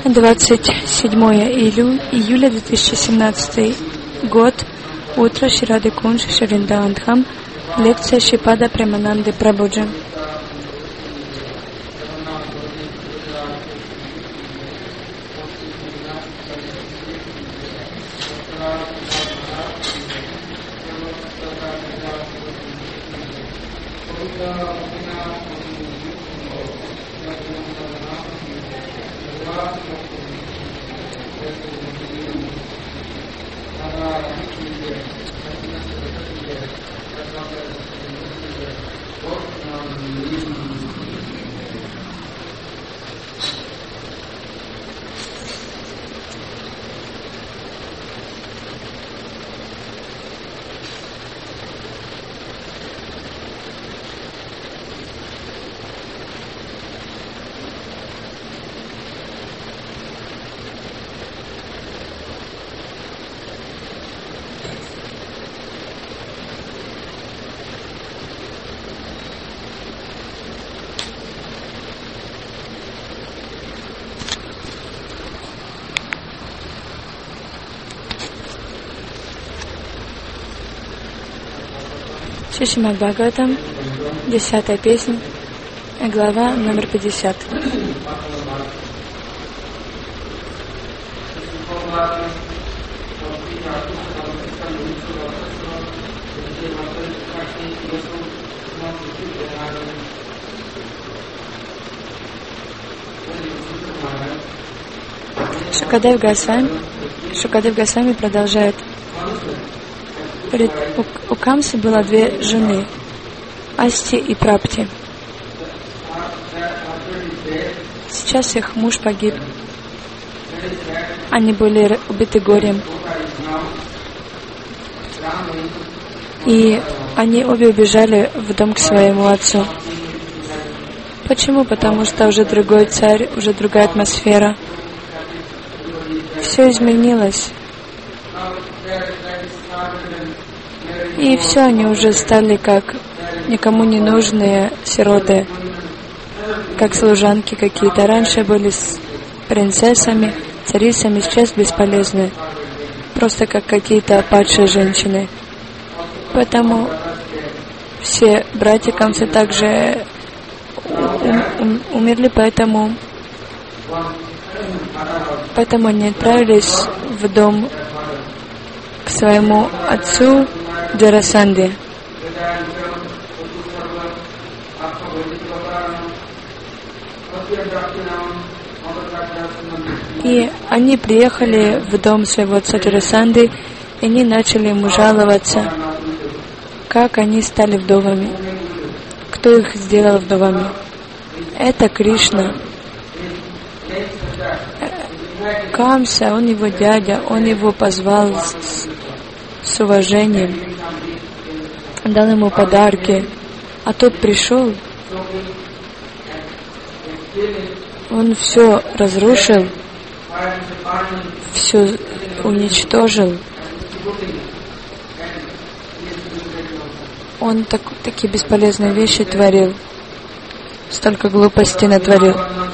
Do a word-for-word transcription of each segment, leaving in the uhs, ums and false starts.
двадцать седьмое июля две тысячи семнадцатый год. Утро. Шри Рады Кунж, Вриндаван. Лекция Шрипада Премананды Прабхуджи. Шримад Бхагаватам, десятая песня, глава номер пятьдесят. Шукадев Госвами, Шукадев Госвами продолжает. У, у Камсы было две жены, Асти и Прапти. Сейчас их муж погиб. Они были убиты горем. И они обе убежали в дом к своему отцу. Почему? Потому что уже другой царь, уже другая атмосфера. Все изменилось. И все, они уже стали как никому не нужные сироты, как служанки какие-то. Раньше были с принцессами, царицами, сейчас бесполезны. Просто как какие-то падшие женщины. Поэтому все братья Камсы также ум, ум, умерли, поэтому, поэтому они отправились в дом к своему отцу Джарасанде. И они приехали в дом своего отца Джарасанды, и они начали ему жаловаться, как они стали вдовами. Кто их сделал вдовами? Это Кришна. Камса, он его дядя, он его позвал с, с уважением, дал ему подарки, а тот пришел, он все разрушил, все уничтожил. Он так, такие бесполезные вещи творил, столько глупостей натворил.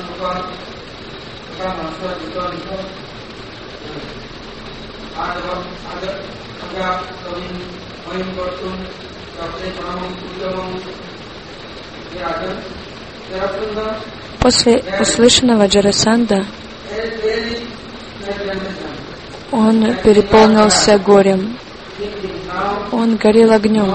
После услышанного Джарасанда он переполнился горем. Он горел огнем.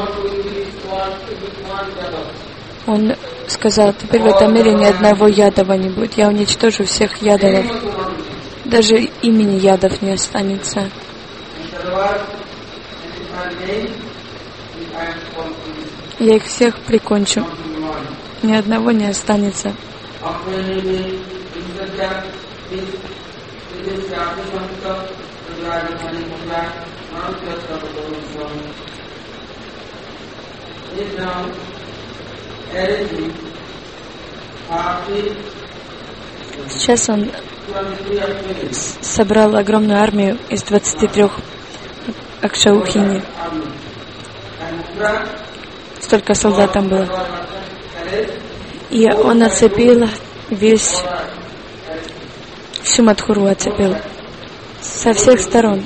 Он сказал: теперь в этом мире ни одного ядова не будет. Я уничтожу всех ядовов. Даже имени ядов не останется. Я их всех прикончу. Ни одного не останется. Сейчас он собрал огромную армию из двадцати трёх Акшаухини. Столько солдат там было. И он оцепил весь всю Мадхуру оцепил со всех сторон.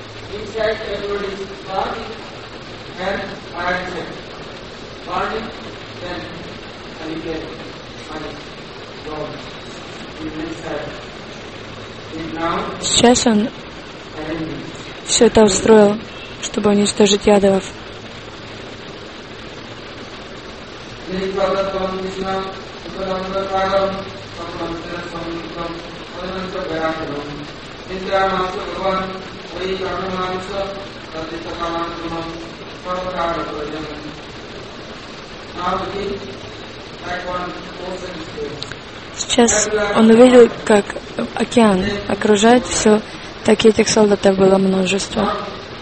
Сейчас он все это устроил, чтобы уничтожить ядовов. Сейчас он увидел, как океан окружает все, так и этих солдатов было множество.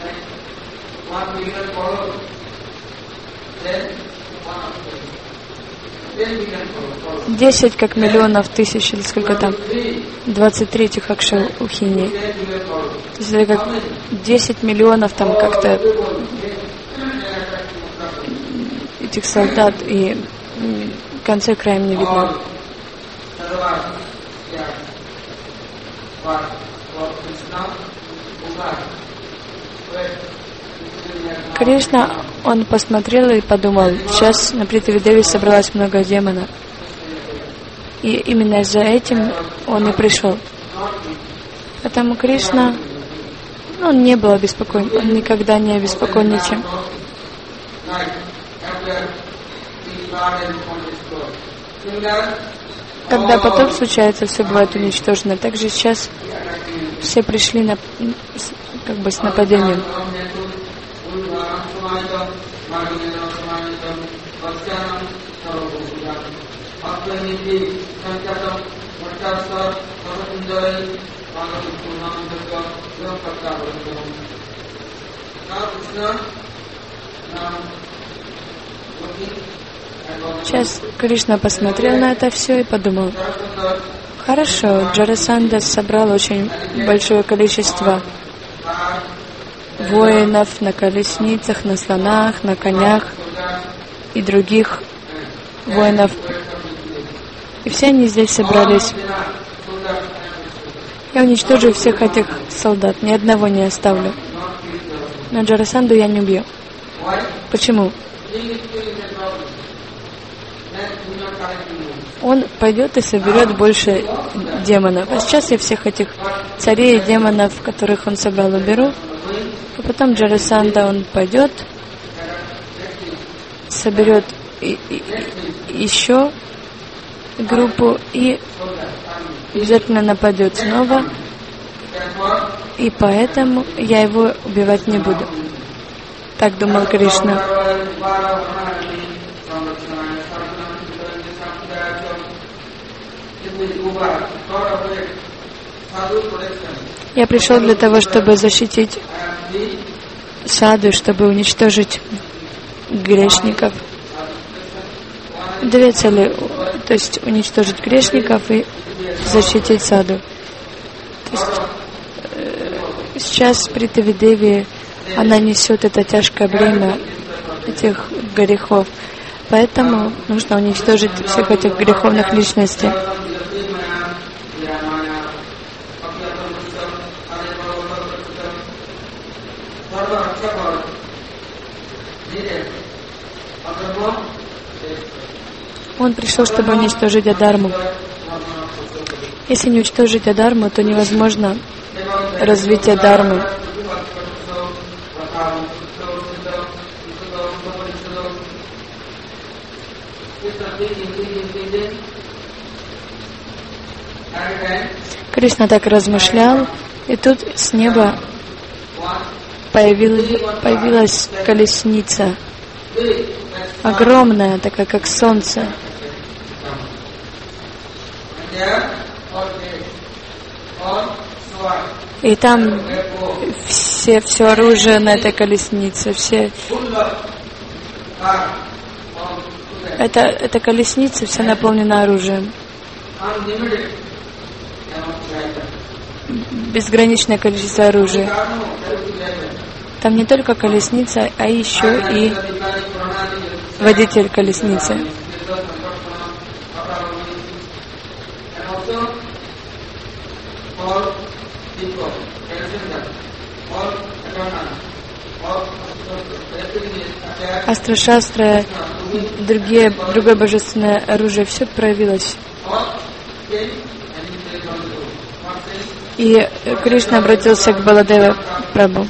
Десять как миллионов тысяч, или сколько там, двадцать три этих Акшаухини. То есть это как десять миллионов там как-то этих солдат, и в конце краем не видно. Кришна, он посмотрел и подумал, сейчас на Притхви-Деви собралось много демонов. И именно за этим он и пришел. Поэтому Кришна, ну, он не был обеспокоен, он никогда не обеспокоен ничем. Когда потоп случается, все бывает уничтожено. Также сейчас все пришли на, как бы с нападением. Сейчас Кришна посмотрел на это все и подумал: хорошо, Джарасандха собрал очень большое количество воинов на колесницах, на слонах, на конях и других воинов. И все они здесь собрались. Я уничтожу всех этих солдат, ни одного не оставлю. Но Джарасандху я не убью. Почему? Он пойдет и соберет больше демонов. А сейчас я всех этих царей и демонов, которых он собрал, уберу. А потом Джарасандха, он пойдет, соберет и, и, и еще группу и обязательно нападет снова. И поэтому я его убивать не буду. Так думал Кришна. Я пришел для того, чтобы защитить саду, чтобы уничтожить грешников. Две цели, то есть уничтожить грешников и защитить саду. То есть э, сейчас Притхви-Деви, она несет это тяжкое бремя этих грехов. Поэтому нужно уничтожить всех этих греховных личностей. Он пришел, чтобы уничтожить Адарму. Если не уничтожить Адарму, то невозможно развитие Дharмы. Кришна так размышлял, и тут с неба появилась, появилась колесница, огромная, такая как солнце. И там все, все оружие на этой колеснице, все... Это, эта колесница вся наполнена оружием. Безграничное количество оружия. Там не только колесница, а еще и водитель колесницы. Астра-шастра, другие, другое божественное оружие, все проявилось. И Кришна обратился к Баладева Прабху.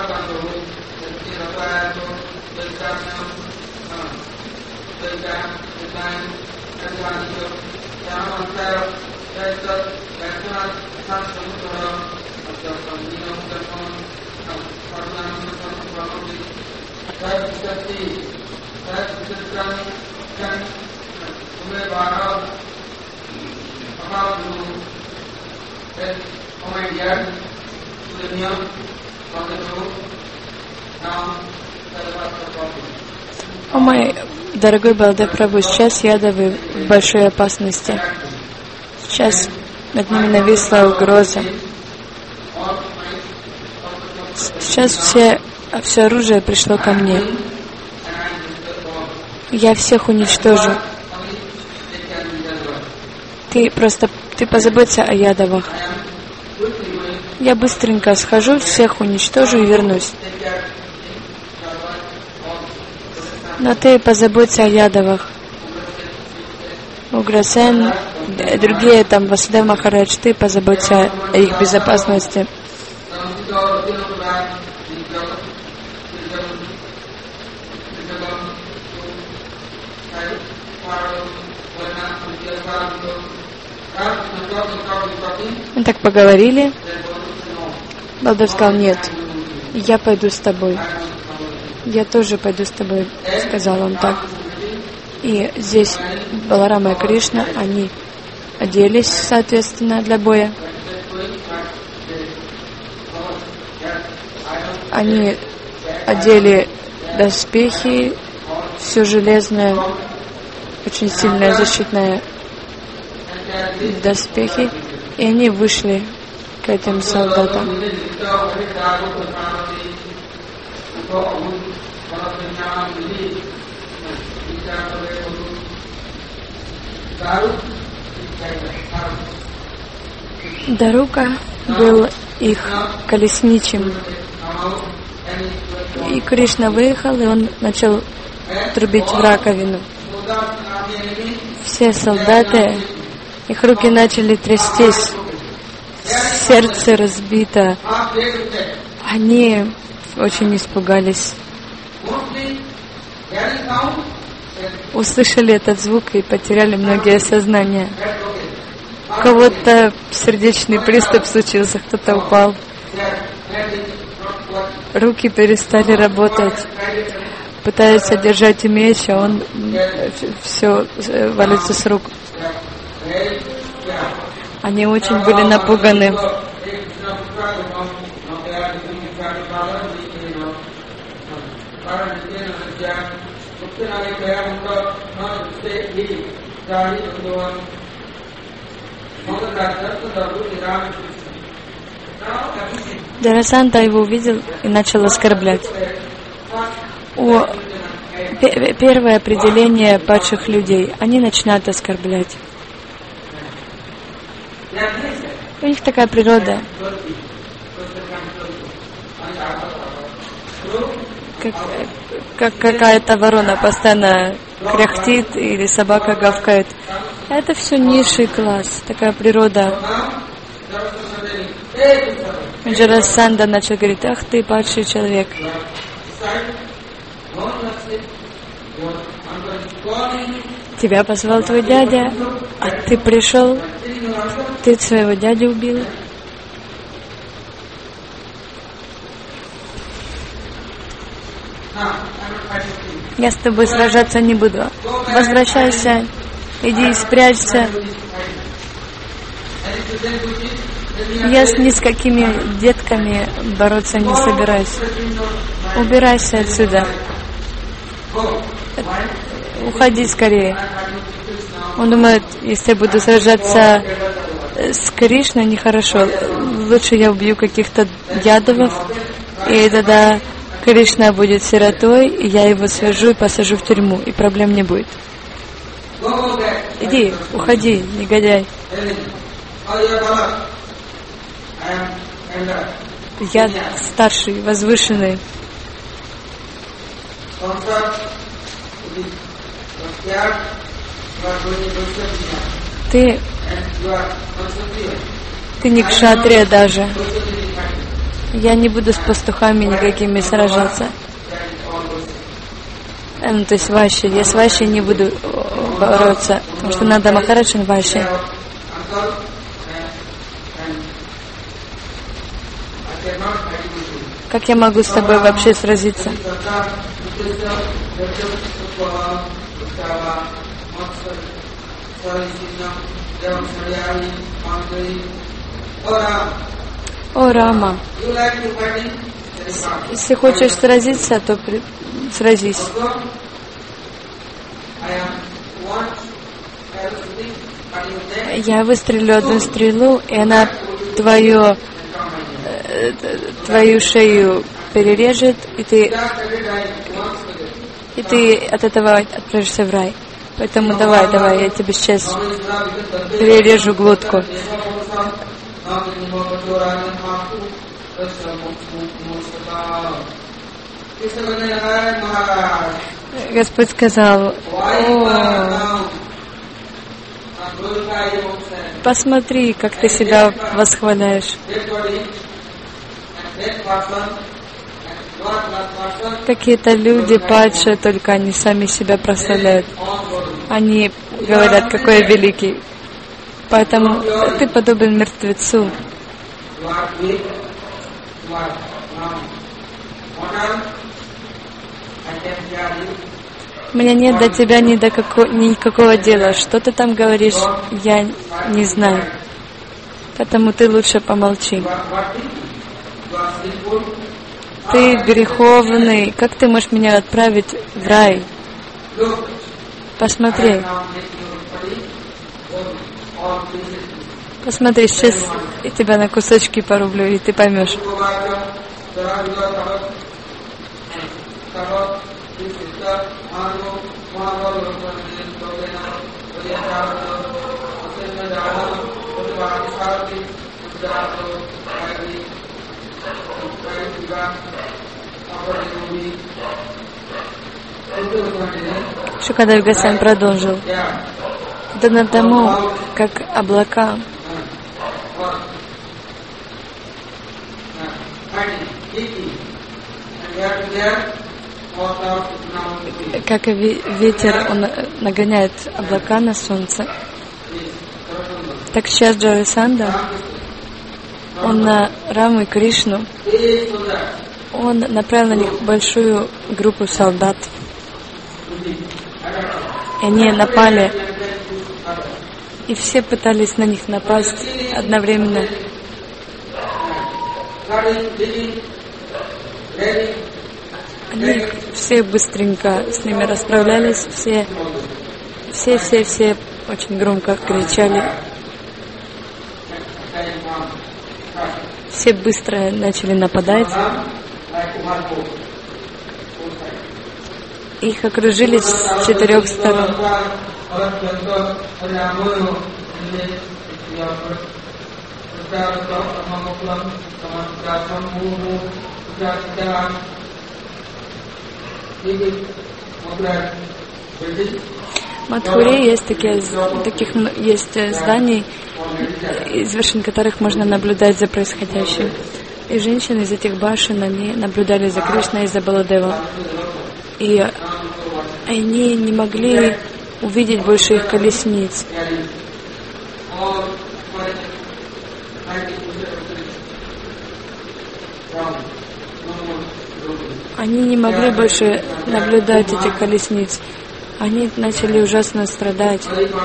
О мой дорогой Баладев Прабху, сейчас ядовы в большой опасности. Сейчас над ними нависла угроза. Сейчас все, все оружие пришло ко мне. Я всех уничтожу. Ты просто, ты позаботься о ядовах. Я быстренько схожу, всех уничтожу и вернусь. Но ты позаботься о ядовах. Уграсен, другие там, Васудев Махарадж, ты позаботься о их безопасности. Мы так поговорили. Балдев сказал: нет, я пойду с тобой. Я тоже пойду с тобой, сказал он так. И здесь Баларама и Кришна, они оделись, соответственно, для боя. Они одели доспехи, все железное, очень сильное защитное доспехи, и они вышли к этим солдатам. Дарука был их колесничим. И Кришна выехал, и он начал трубить в раковину. Все солдаты, их руки начали трястись, сердце разбито. Они очень испугались. Услышали этот звук и потеряли многие сознание. У кого-то сердечный приступ случился, кто-то упал. Руки перестали работать. Пытаются держать меч, а он все валится с рук. Они очень были напуганы. Джарасандха его увидел и начал оскорблять. О, первое определение падших людей. Они начинают оскорблять. У них такая природа. Как, как какая-то ворона постоянно кряхтит или собака гавкает. Это все низший класс, такая природа. Джарасандха начал говорить: ах ты, падший человек. Тебя позвал твой дядя, а ты пришел, ты своего дядю убил. Я с тобой сражаться не буду. Возвращайся, иди и спрячься. Я с ни с какими детками бороться не собираюсь. Убирайся отсюда. Уходи скорее. Он думает, если я буду сражаться с Кришной, нехорошо. Лучше я убью каких-то ядовов, и тогда Кришна будет сиротой, и я его свяжу и посажу в тюрьму, и проблем не будет. Иди, уходи, негодяй. Я старший, возвышенный. Ты, ты не кшатрия даже. Я не буду с пастухами никакими сражаться. Ну, то есть вайши. Я с вайши не буду бороться, потому что надо Махараджан вайши. Как я могу с тобой вообще сразиться? О, Рама, если хочешь сразиться, то при... сразись. Я выстрелю одну стрелу, и она твою, твою шею перережет, и ты, и ты от этого отправишься в рай. Поэтому давай, давай, я тебе сейчас перережу глотку. Господь сказал: о, посмотри, как ты себя восхваляешь. Какие-то люди падшие, только они сами себя прославляют. Они говорят, какой я великий. Поэтому ты подобен мертвецу. У меня нет до тебя ни до какого, никакого дела. Что ты там говоришь, я не знаю. Поэтому ты лучше помолчи. Ты греховный. Как ты можешь меня отправить в рай? Посмотри. Посмотри, сейчас я тебя на кусочки порублю, и ты поймешь. Шукадев Госвами продолжил. Подобно тому, как облака как и ветер, он нагоняет облака на солнце. Так сейчас Джарасандха, он на Раму и Кришну, он направил на них большую группу солдат. И они напали, и все пытались на них напасть одновременно. Они все быстренько с ними расправлялись, все, все, все, все очень громко кричали. Все быстро начали нападать. Их окружили с четырех сторон. В Мадхуре есть такие, таких есть зданий, из вершин которых можно наблюдать за происходящим. И женщины из этих башен, они наблюдали за Кришной и за Баладевом. И они не могли увидеть больше их колесниц. Они не могли больше наблюдать эти колесниц. Они начали ужасно страдать.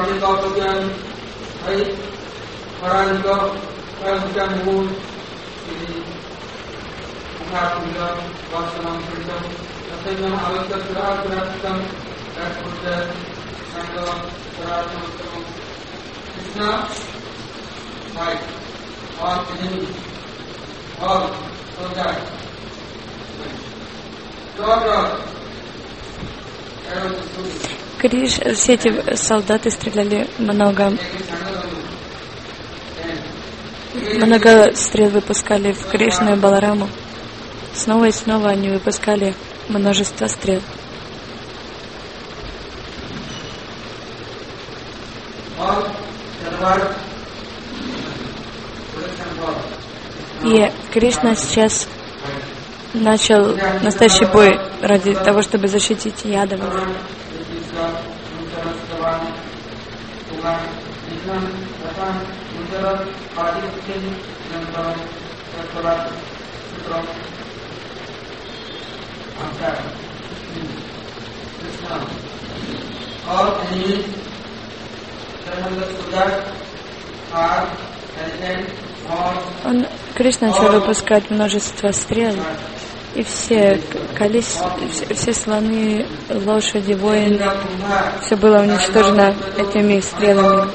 Криш, все эти солдаты стреляли много. много стрел выпускали в Кришну и Балараму. Снова и снова они выпускали множество стрел. И Кришна сейчас начал настоящий бой ради того, чтобы защитить Ядавов. Он, Кришна начал выпускать множество стрел, и все колес, все, все слоны, лошади, воины, все было уничтожено этими стрелами.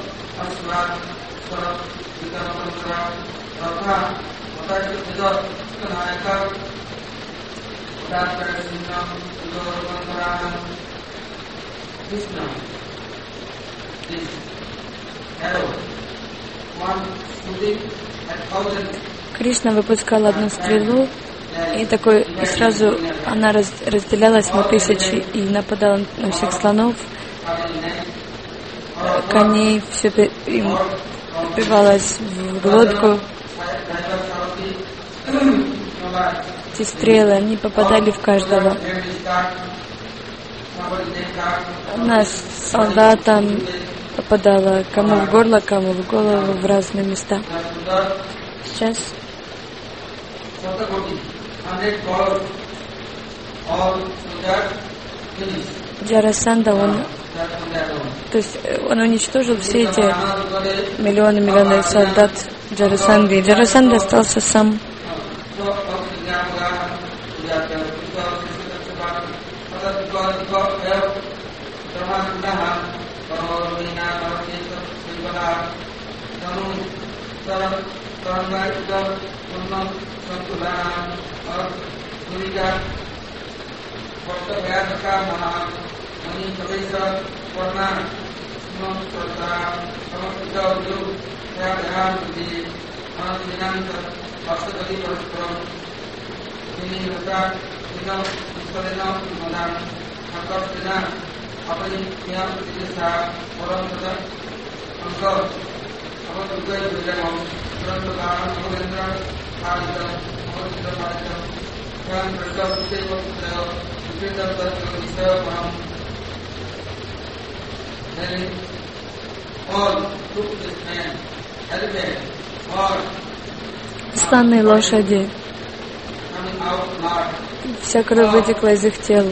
Кришна выпускал одну стрелу, и такой и сразу она раз, разделялась на тысячи и нападала на всех слонов, коней, все им впивалось в глотку. Эти стрелы, они попадали в каждого. Одна солдатам попадала кому в горло, кому в голову, в разные места. Сейчас Джарасанда, он, то есть он уничтожил все эти миллионы-миллионы солдат Джарасанды. И Джарасанда остался сам. Слоны, лошади, вся кровь вытекла из их тел.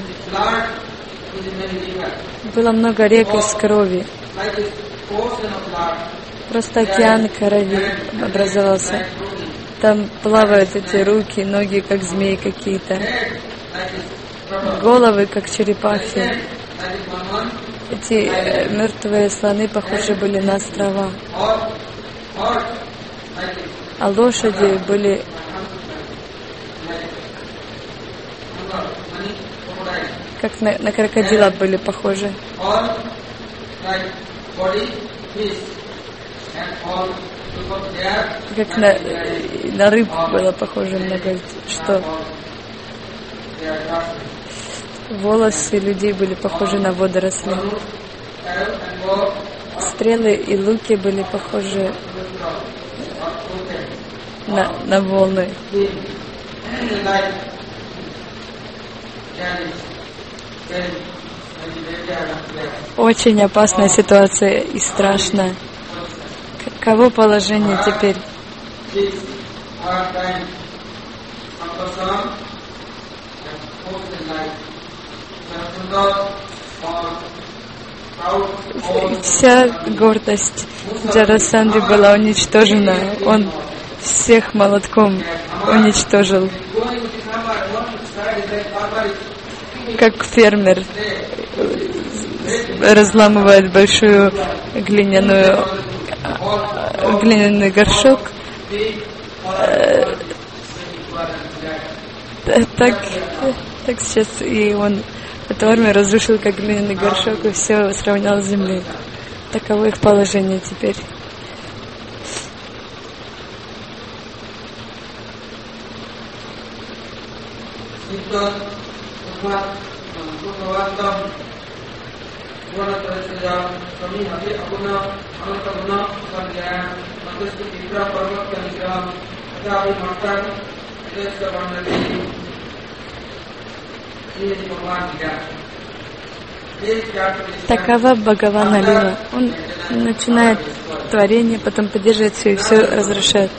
Было много рек из крови. Просто океан крови образовался. Там плавают эти руки, ноги, как змеи какие-то. Головы, как черепахи. Эти э, мертвые слоны похожи были на острова. А лошади были как на, на крокодила были похожи. Как на, на рыб было похоже много что. Волосы людей были похожи на водоросли. Стрелы и луки были похожи на, на волны. Очень опасная ситуация и страшная. Каково положение теперь? Вся гордость Джарасанды была уничтожена. Он всех молотком уничтожил. Как фермер разламывает большую глиняную глиняный горшок, так, так сейчас и он эту армию разрушил как глиняный горшок и все сравнял с землей. Таково их положение теперь. Такова Бхагавана Лила. Он начинает творение, потом поддерживает все и все разрушает.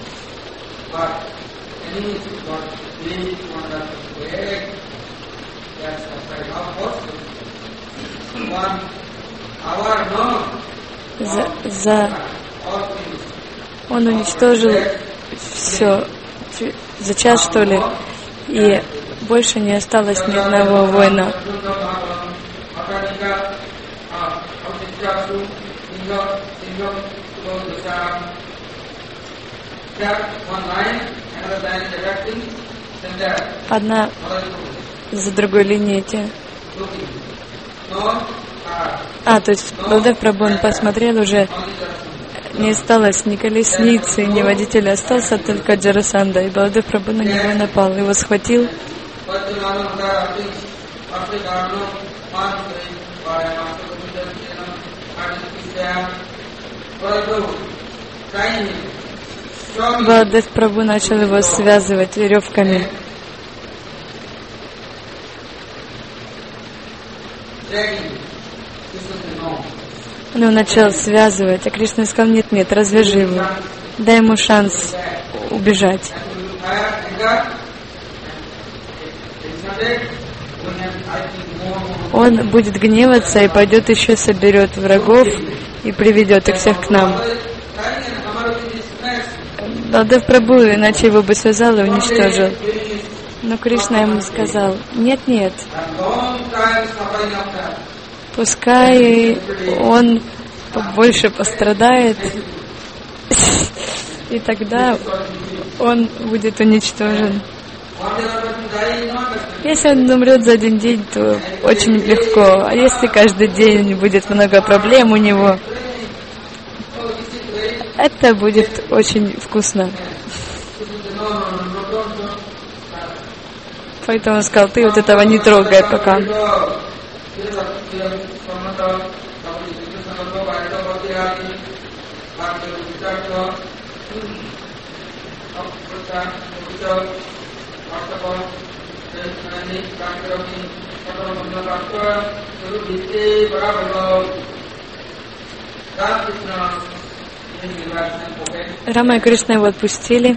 За, за... Он уничтожил все за час, что ли, и больше не осталось ни одного воина. Одна за другой линией эти. А, то есть Балдев Прабху, он посмотрел, уже не осталось ни колесницы, ни водителя, остался только Джарасанда. И Балдев Прабху на него напал, его схватил. Балдев Прабху начал его связывать веревками. Он его начал связывать, а Кришна сказал: нет, нет, развяжи его, дай ему шанс убежать. Он будет гневаться и пойдет еще соберет врагов и приведет их всех к нам. Балдев Прабху, иначе его бы связал и уничтожил. Но Кришна ему сказал: нет, нет, пускай он больше пострадает, и тогда он будет уничтожен. Если он умрет за один день, то очень легко. А если каждый день будет много проблем у него, это будет очень вкусно. Поэтому он сказал: ты вот этого не трогай пока. Рама и Кришна его отпустили.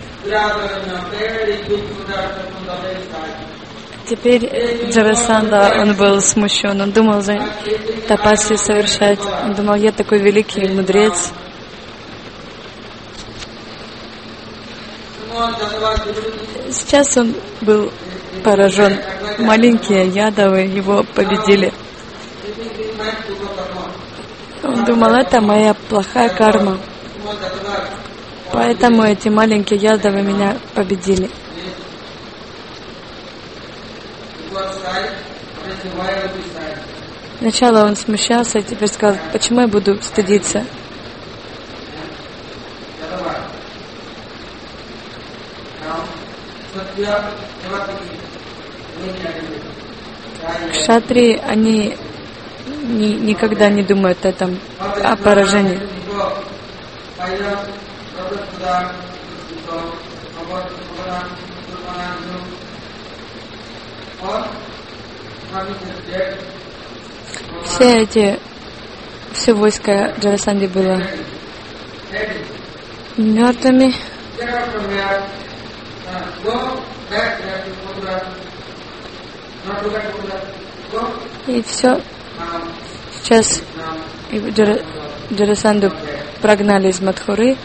Теперь Джарасанда, он был смущен, он думал за тапасию совершать, он думал: я такой великий мудрец. Сейчас он был поражен. Маленькие ядовы его победили. Он думал: это моя плохая карма. Поэтому эти маленькие ядовы меня победили. Сначала он смущался, и теперь сказал: почему я буду стыдиться? Кшатрии, они ни, никогда не думают о этом, о поражении. Все эти, все войско Джарасанды было мертвыми. И все. Сейчас Джара, Джарасанду прогнали из Мадхуры.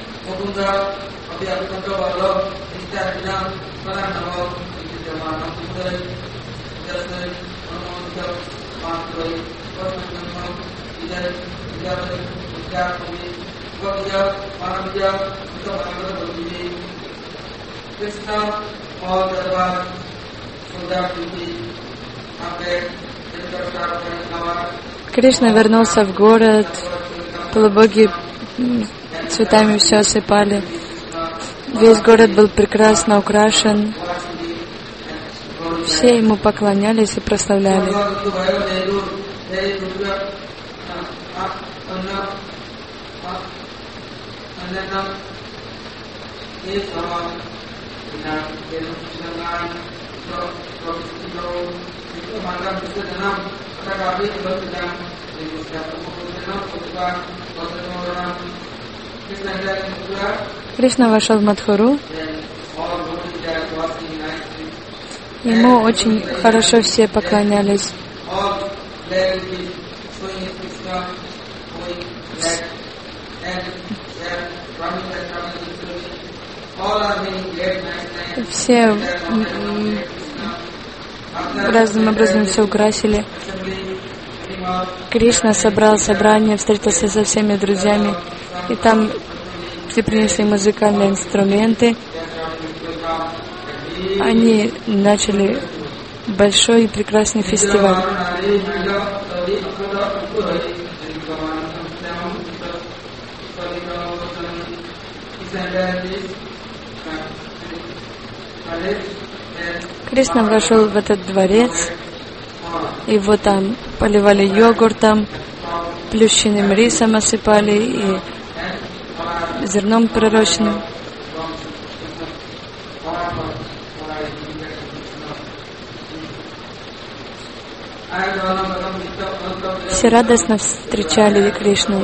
Кришна вернулся в город, полубоги цветами все осыпали. Весь город был прекрасно украшен. Все ему поклонялись и прославляли. Кришна вошел в Мадхуру. Ему очень хорошо все поклонялись. Все разным образом все украсили. Кришна собрал собрание, встретился со всеми друзьями, и там все принесли музыкальные инструменты. Они начали большой и прекрасный фестиваль. Кришна вошел в этот дворец, его там поливали йогуртом, плющенным рисом осыпали и зерном пророщенным. Все радостно встречали Кришну.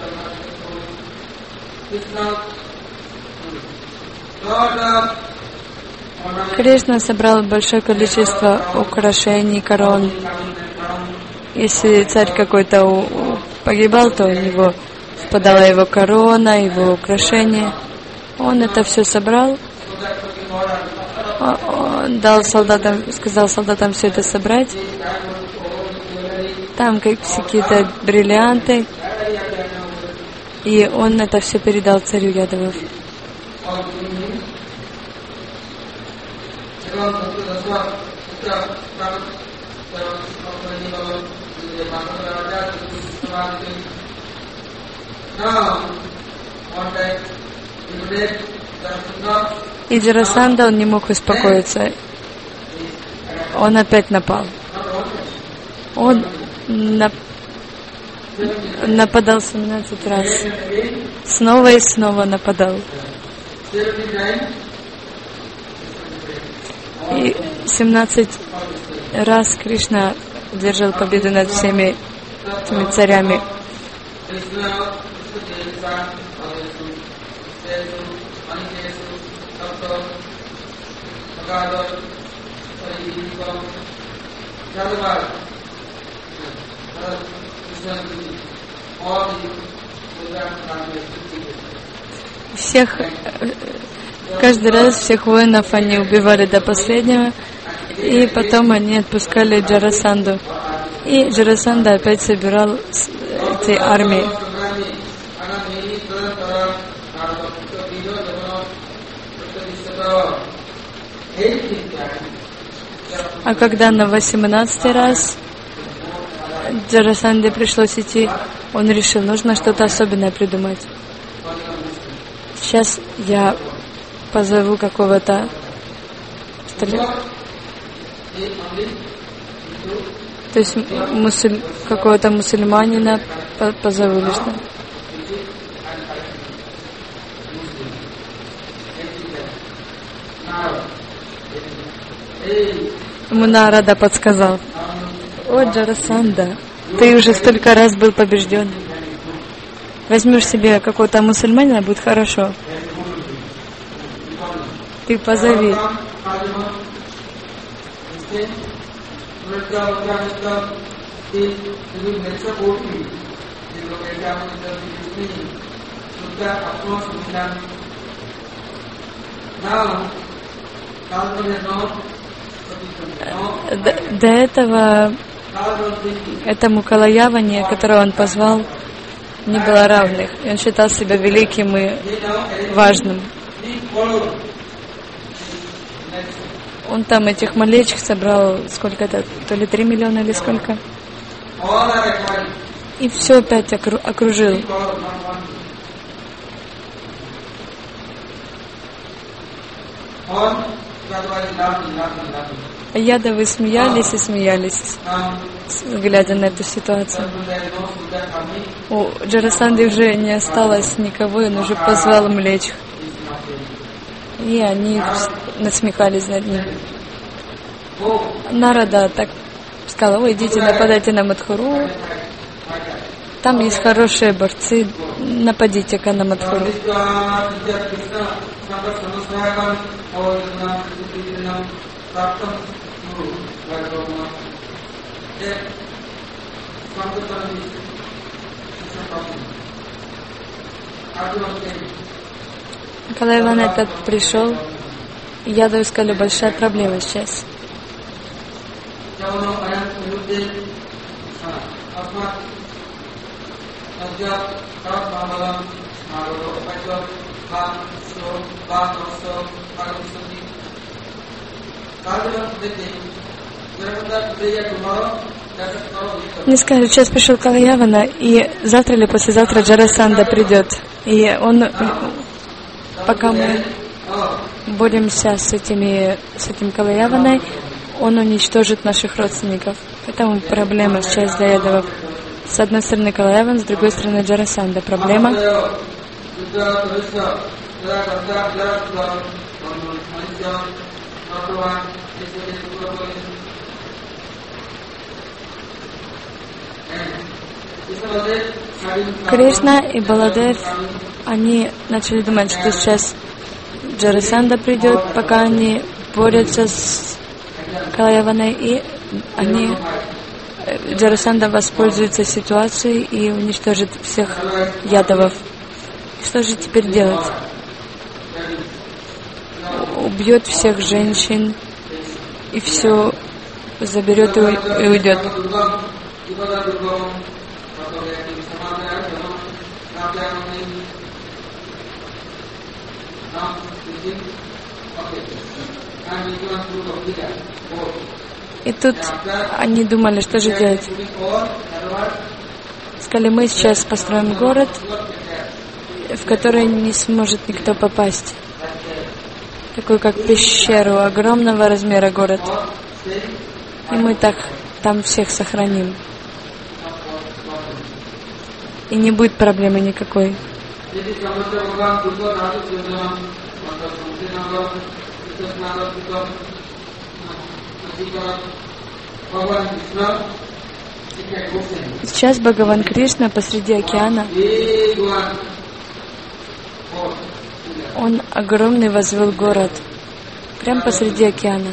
Кришна собрал большое количество украшений, корон. Если царь какой-то погибал, то у него впадала его корона, его украшения. Он это все собрал, он дал солдатам, сказал солдатам все это собрать. Там какие-то бриллианты, и он это все передал царю Ядавов. И Джарасандха, он не мог успокоиться. Он опять напал. Он нап... нападал семнадцать раз. Снова и снова нападал. И семнадцать раз Кришна одержал победу над всеми этими царями. Всех, каждый раз всех воинов они убивали до последнего, и потом они отпускали Джарасандху. И Джарасандха опять собирал эти армии. А когда на восемнадцатый раз Джарасандхе пришлось идти, он решил, нужно что-то особенное придумать. Сейчас я позову какого-то то есть мусуль, какого-то мусульманина позову или что. Ему Нарада подсказал: «О, Джарасандха, ты уже столько раз был побежден. Возьмешь себе какого-то мусульманина, будет хорошо. Ты позови». До, до этого этому Калаяване, которого он позвал, не было равных. И он считал себя великим и важным. Он там этих малечек собрал, сколько-то, то ли три миллиона или сколько. И все опять окру- окружил. Ядовы смеялись и смеялись, глядя на эту ситуацию. У Джарасанды уже не осталось никого, и он уже позвал млечь. И они насмехались над ним. Нарада так сказала: ой, идите, нападайте на Мадхуру. Там есть хорошие борцы, нападите-ка на Мадхуру. Когда Иван этот пришел, Ядовы сказали: большая проблема сейчас. Мне сказали: сейчас пришел Калаявана, и завтра или послезавтра Джарасанда придет. И он, пока мы боремся с, этими, с этим Калаяваной, он уничтожит наших родственников. Поэтому проблема сейчас для Ядовов. С одной стороны Калаяван, с другой стороны Джарасанда. Проблема. Кришна и Баладев, они начали думать, что сейчас Джарасанда придет, пока они борются с Калаяваной, и они, Джарасанда воспользуется ситуацией и уничтожит всех Ядовов. Что же теперь делать? Убьет всех женщин и все заберет и уйдет. И тут они думали, что же делать. Сказали: мы сейчас построим город, в который не сможет никто попасть. Такой, как пещеру, огромного размера город. И мы так там всех сохраним. И не будет проблемы никакой. Сейчас Бхагаван Кришна посреди океана. Он огромный возвел город. Прямо посреди океана.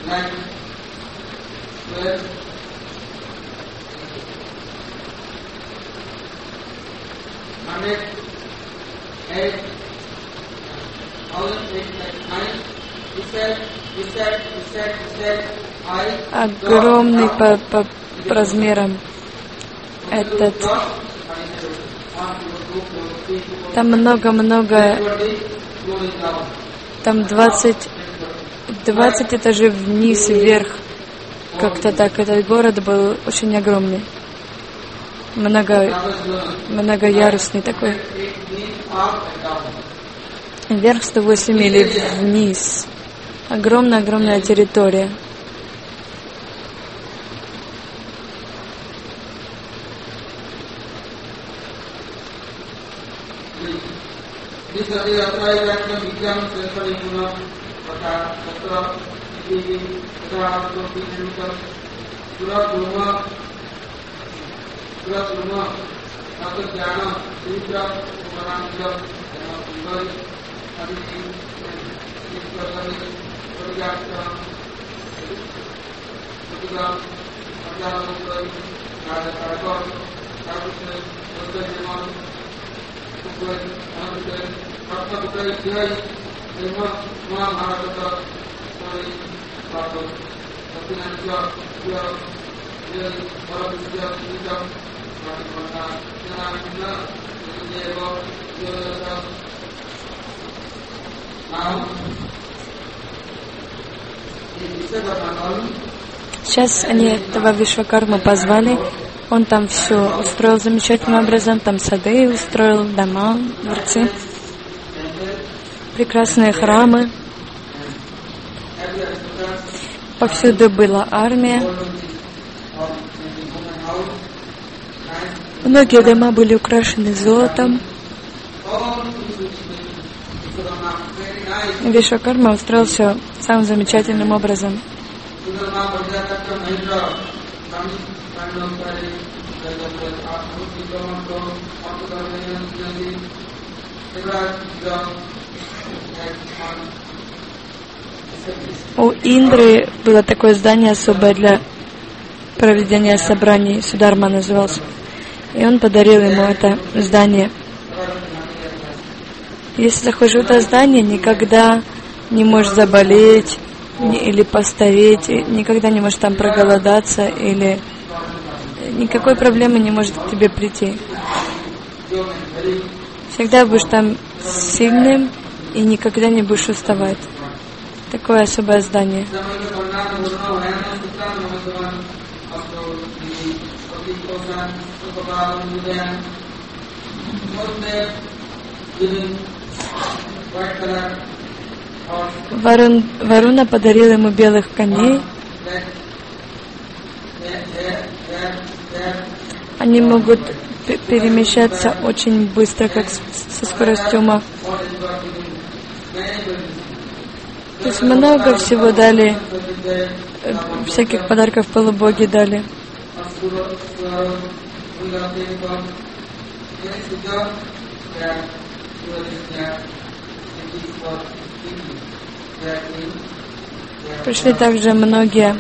Огромный по, по, по размерам этот. Там много-много, там двадцать, двадцать этажей вниз и вверх. Как-то так. Этот город был очень огромный. Много, многоярусный такой. Вверх сто восемь миль, вниз. Огромная-огромная территория. Сейчас они этого Вишвакарму позвали. Он там все устроил замечательным образом. Там сады устроил, дома, дворцы, прекрасные храмы. Повсюду была армия. Многие дома были украшены золотом. Вишвакарма устроил все самым замечательным образом. У Индры было такое здание особое для проведения собраний, Сударма назывался. И он подарил ему это здание. Если заходишь в это здание, никогда не можешь заболеть или постареть, никогда не можешь там проголодаться, или никакой проблемы не может к тебе прийти. Всегда будешь там сильным и никогда не будешь уставать. Такое особое здание. Варун, Варуна подарил ему белых коней. Они могут перемещаться очень быстро, как со скоростью ума. То есть много всего дали, всяких подарков полубоги дали. Пришли также многие.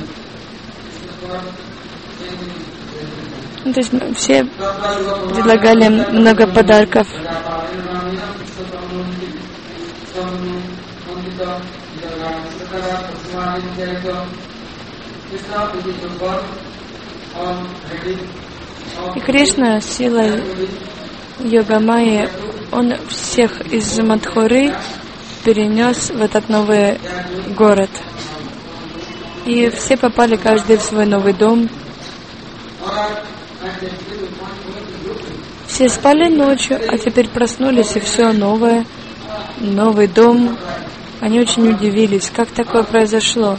Ну, то есть все предлагали много подарков. И Кришна силой Йога-майи, он всех из Мадхуры перенес в этот новый город. И все попали каждый в свой новый дом. Все спали ночью, а теперь проснулись, и все новое, новый дом. Они очень удивились, как такое произошло.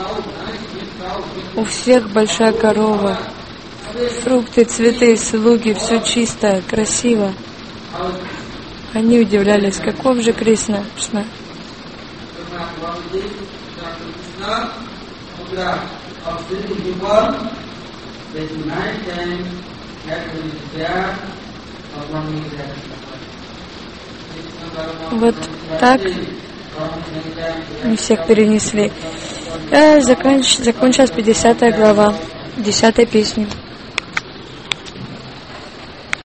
У всех большая корова, фрукты, цветы, слуги, все чисто, красиво. Они удивлялись, каков же Кришна. Вот так мы всех перенесли. Законч... Закончилась пятидесятая глава, десятой песни.